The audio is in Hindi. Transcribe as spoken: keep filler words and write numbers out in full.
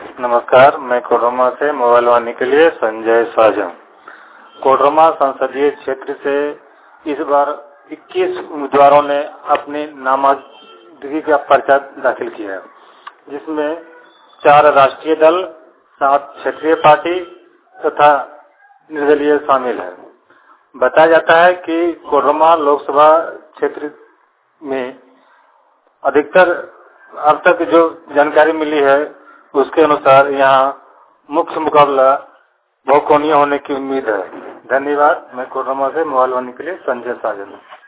नमस्कार, मैं कोडरमा से मोबाइल वाणी के लिए संजय साजन। कोडरमा संसदीय क्षेत्र से इस बार इक्कीस उम्मीदवारों ने अपने नामांकन का पर्चा दाखिल किया है, जिसमें चार राष्ट्रीय दल, सात क्षेत्रीय पार्टी तथा निर्दलीय शामिल है। बताया जाता है कि कोडरमा लोकसभा क्षेत्र में अधिकतर अब तक जो जानकारी मिली है उसके अनुसार यहाँ मुख्य मुकाबला बहुकोणीय होने की उम्मीद है। धन्यवाद। मैं कोडरमा से मोबाइल वाणी के लिए संजय साजन।